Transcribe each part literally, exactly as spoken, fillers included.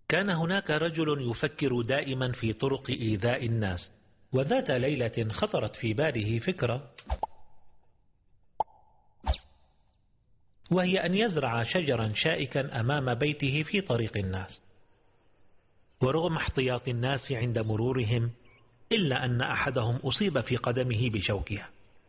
كان هناك رجل يفكر دائما في طرق إيذاء الناس، وذات ليلة خطرت في باله فكرة، وهي أن يزرع شجرا شائكا أمام بيته في طريق الناس. ورغم احتياط الناس عند مرورهم إلا أن أحدهم أصيب في قدمه بشوكها،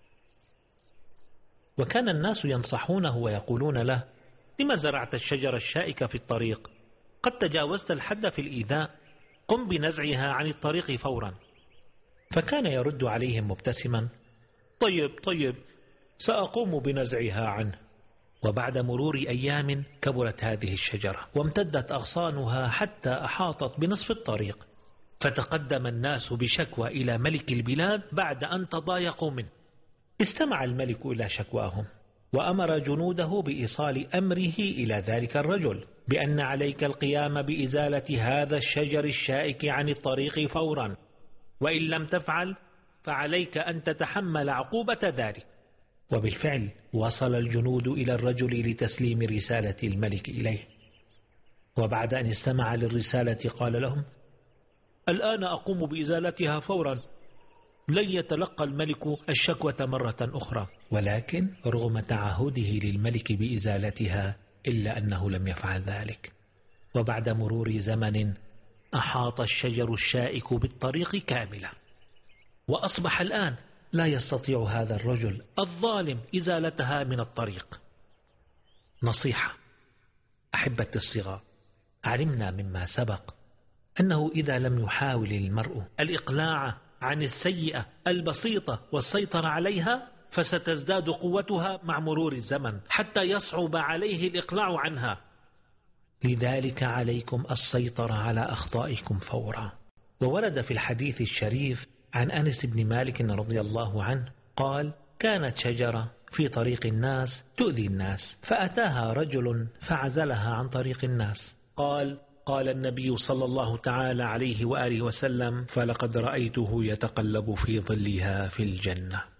وكان الناس ينصحونه ويقولون له: لما زرعت الشجر الشائك في الطريق؟ قد تجاوزت الحد في الإيذاء، قم بنزعها عن الطريق فورا. فكان يرد عليهم مبتسما: طيب طيب، سأقوم بنزعها عنه. وبعد مرور أيام كبرت هذه الشجرة وامتدت أغصانها حتى أحاطت بنصف الطريق، فتقدم الناس بشكوى إلى ملك البلاد بعد أن تضايقوا منه. استمع الملك إلى شكواهم وأمر جنوده بإيصال أمره إلى ذلك الرجل بأن عليك القيام بإزالة هذا الشجر الشائك عن الطريق فورا، وإن لم تفعل فعليك أن تتحمل عقوبة ذلك. وبالفعل وصل الجنود إلى الرجل لتسليم رسالة الملك إليه، وبعد أن استمع للرسالة قال لهم: الآن أقوم بإزالتها فورا. لن يتلقى الملك الشكوى مرة أخرى. ولكن رغم تعهده للملك بإزالتها إلا أنه لم يفعل ذلك. وبعد مرور زمن أحاط الشجر الشائك بالطريق كاملة، وأصبح الآن لا يستطيع هذا الرجل الظالم إزالتها من الطريق. نصيحة أحبة الصغار، علمنا مما سبق أنه إذا لم يحاول المرء الإقلاع عن السيئة البسيطة والسيطرة عليها فستزداد قوتها مع مرور الزمن حتى يصعب عليه الإقلاع عنها. لذلك عليكم السيطرة على أخطائكم فورا. وورد في الحديث الشريف عن أنس بن مالك رضي الله عنه قال: كانت شجرة في طريق الناس تؤذي الناس، فأتاها رجل فعزلها عن طريق الناس. قال قال النبي صلى الله تعالى عليه وآله وسلم: فلقد رأيته يتقلب في ظلها في الجنة.